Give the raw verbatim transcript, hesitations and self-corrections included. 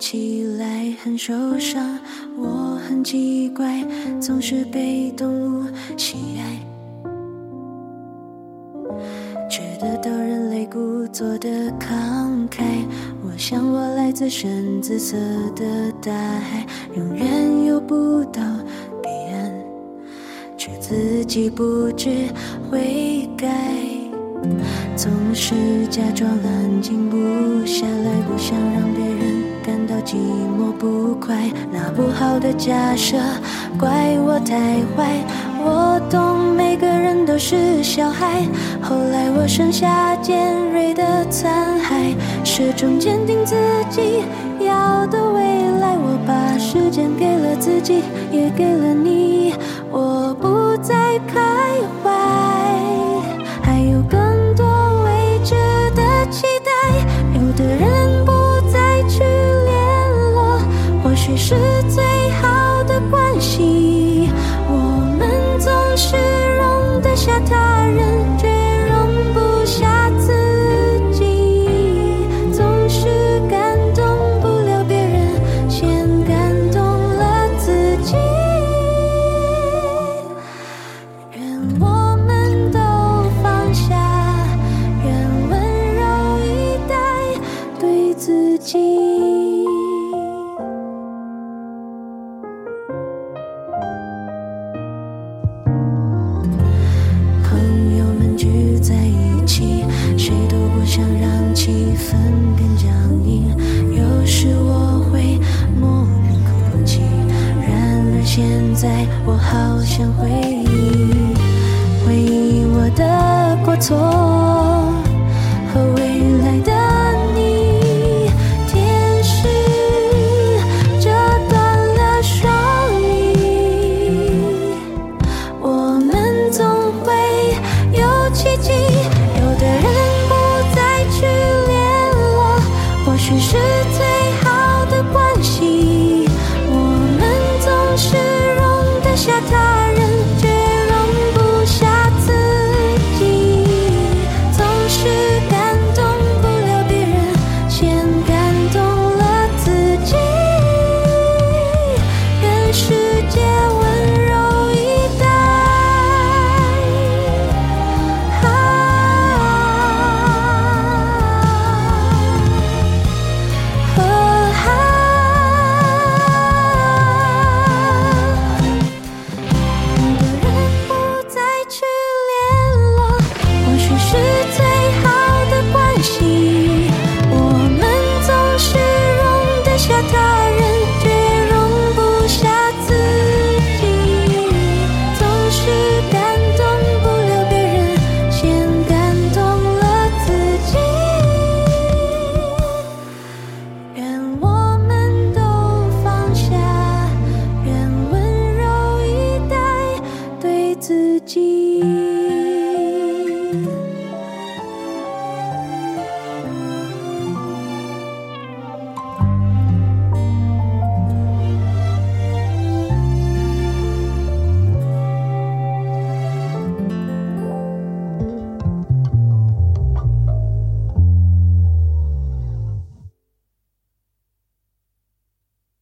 起来很受伤，我很奇怪，总是被动物喜爱，觉得到人类故作的慷慨。我想我来自深紫色的大海，永远游不到彼岸，却自己不知悔改，总是假装安静不下来，不想让别人感到寂寞不快。那不好的假设怪我太坏，我懂每个人都是小孩，后来我剩下尖锐的残骸，始终坚定自己要的未来。我把时间给了自己，也给了你，我不再开怀，还有更多未知的期待。有的人不再去联络，或许是最好的关系。我们总是容得下他人，却容不下自己，总是感动不了别人，先感动了自己。愿我们都放下，愿温柔以待对自己。朋友们聚在一起，谁都不想让气氛变僵硬，有时我会莫名哭泣，然而现在我好想回忆，回忆我的过错和未来的你。天使折断了双翼，我们总会有奇迹。有的人不再去联络，或许是最好的关系。我们总是容得下他人，却容不下自己，总是感动不了别人，先感动了自己。愿世界温柔以待，啊和有的人不再去联络，或许是最好的关系。我们总是容得下他人，却容不下自己，总是感动不了别人，先感动了自己。愿我们都放下，愿温柔以待对自己。